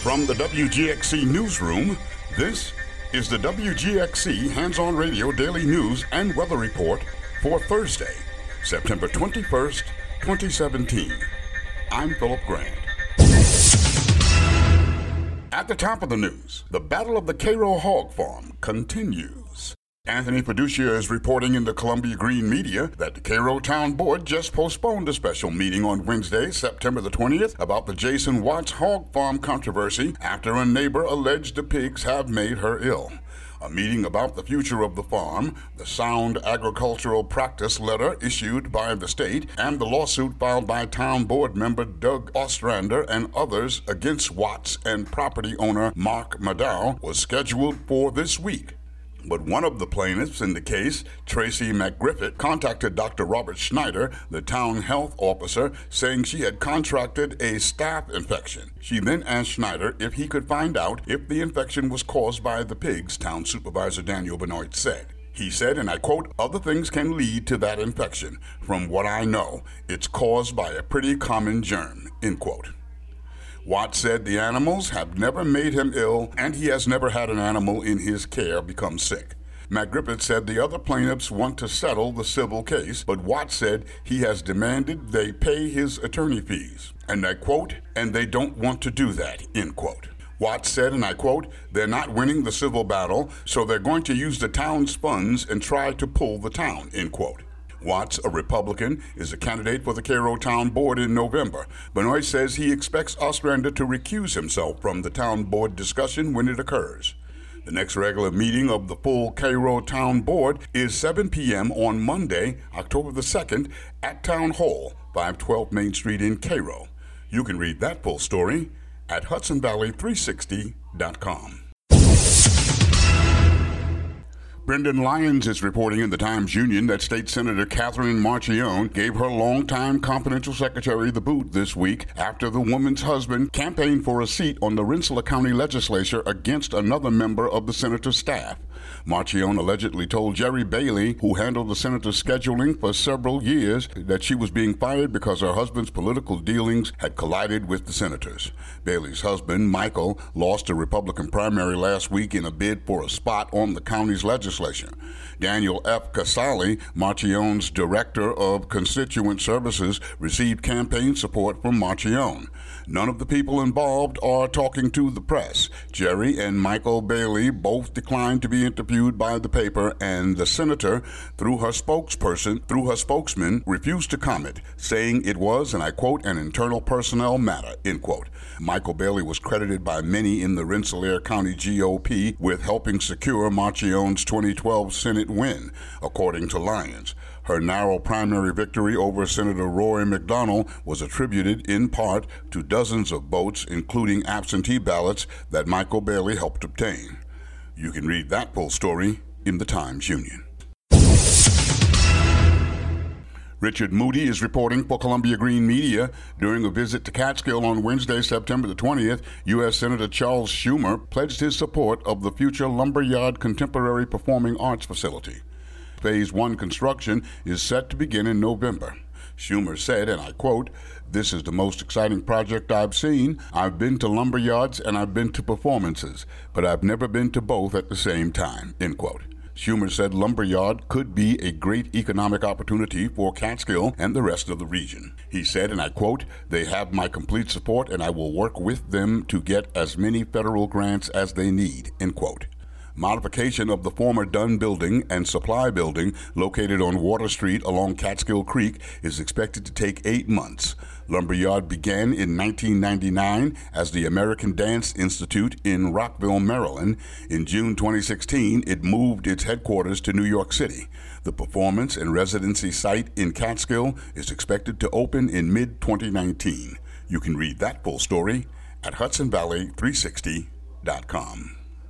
From the WGXC Newsroom, this is the WGXC Hands-On Radio Daily News and Weather Report for Thursday, September 21st, 2017. I'm Philip Grant. At the top of the news, the Battle of the Cairo Hog Farm continues. Anthony Paducia is reporting in the Columbia Green Media that the Cairo Town Board just postponed a special meeting on Wednesday, September the 20th, about the Jason Watts hog farm controversy after a neighbor alleged the pigs have made her ill. A meeting about the future of the farm, the sound agricultural practice letter issued by the state, and the lawsuit filed by town board member Doug Ostrander and others against Watts and property owner Mark Madow was scheduled for this week. But one of the plaintiffs in the case, Tracy McGriffith, contacted Dr. Robert Schneider, the town health officer, saying she had contracted a staph infection. She then asked Schneider if he could find out if the infection was caused by the pigs, town supervisor Daniel Benoit said. He said, and I quote, "Other things can lead to that infection. From what I know, it's caused by a pretty common germ," end quote. Watts said the animals have never made him ill, and he has never had an animal in his care become sick. McGriffith said the other plaintiffs want to settle the civil case, but Watts said he has demanded they pay his attorney fees. And I quote, "and they don't want to do that," end quote. Watts said, and I quote, "they're not winning the civil battle, so they're going to use the town's funds and try to pull the town," end quote. Watts, a Republican, is a candidate for the Cairo Town Board in November. Benoit says he expects Ostrander to recuse himself from the town board discussion when it occurs. The next regular meeting of the full Cairo Town Board is 7 p.m. on Monday, October the 2nd, at Town Hall, 512 Main Street in Cairo. You can read that full story at HudsonValley360.com. Brendan Lyons is reporting in the Times-Union that State Senator Catherine Marchione gave her longtime confidential secretary the boot this week after the woman's husband campaigned for a seat on the Rensselaer County legislature against another member of the senator's staff. Marchione allegedly told Jerry Bailey, who handled the senator's scheduling for several years, that she was being fired because her husband's political dealings had collided with the senator's. Bailey's husband, Michael, lost a Republican primary last week in a bid for a spot on the county's legislature. Daniel F. Casale, Marchione's director of constituent services, received campaign support from Marchione. None of the people involved are talking to the press. Jerry and Michael Bailey both declined to be interviewed by the paper, and the senator, through her spokesman, refused to comment, saying it was, and I quote, "an internal personnel matter," end quote. Michael Bailey was credited by many in the Rensselaer County GOP with helping secure Marchione's 2012 Senate win, according to Lyons. Her narrow primary victory over Senator Rory McDonald was attributed in part to dozens of votes, including absentee ballots, that Michael Bailey helped obtain. You can read that full story in the Times-Union. Richard Moody is reporting for Columbia Green Media. During a visit to Catskill on Wednesday, September the 20th, U.S. Senator Charles Schumer pledged his support of the future Lumberyard Contemporary Performing Arts Facility. Phase 1 construction is set to begin in November. Schumer said, and I quote, "This is the most exciting project I've seen. I've been to lumberyards and I've been to performances, but I've never been to both at the same time," end quote. Schumer said lumberyard could be a great economic opportunity for Catskill and the rest of the region. He said, and I quote, "They have my complete support and I will work with them to get as many federal grants as they need," end quote. Modification of the former Dunn Building and Supply Building located on Water Street along Catskill Creek is expected to take 8 months. Lumberyard began in 1999 as the American Dance Institute in Rockville, Maryland. In June 2016, it moved its headquarters to New York City. The performance and residency site in Catskill is expected to open in mid-2019. You can read that full story at HudsonValley360.com.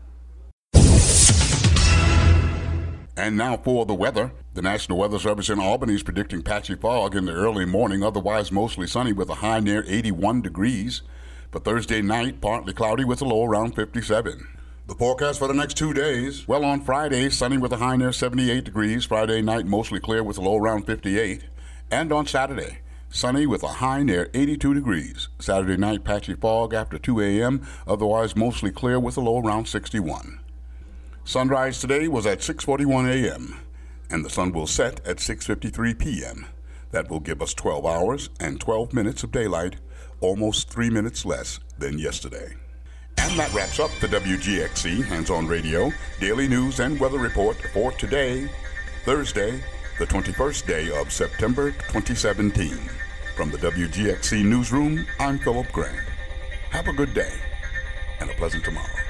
And now for the weather. The National Weather Service in Albany is predicting patchy fog in the early morning, otherwise mostly sunny with a high near 81 degrees. For Thursday night, partly cloudy with a low around 57. The forecast for the next 2 days, well, on Friday, sunny with a high near 78 degrees. Friday night, mostly clear with a low around 58. And on Saturday, Sunny with a high near 82 degrees. Saturday night, patchy fog after 2 a.m., otherwise mostly clear with a low around 61. Sunrise today was at 6:41 a.m., and the sun will set at 6:53 p.m. That will give us 12 hours and 12 minutes of daylight, almost 3 minutes less than yesterday. And that wraps up the WGXC Hands-On Radio Daily News and Weather Report for today, Thursday, the 21st day of September 2017. From the WGXC Newsroom, I'm Philip Grant. Have a good day and a pleasant tomorrow.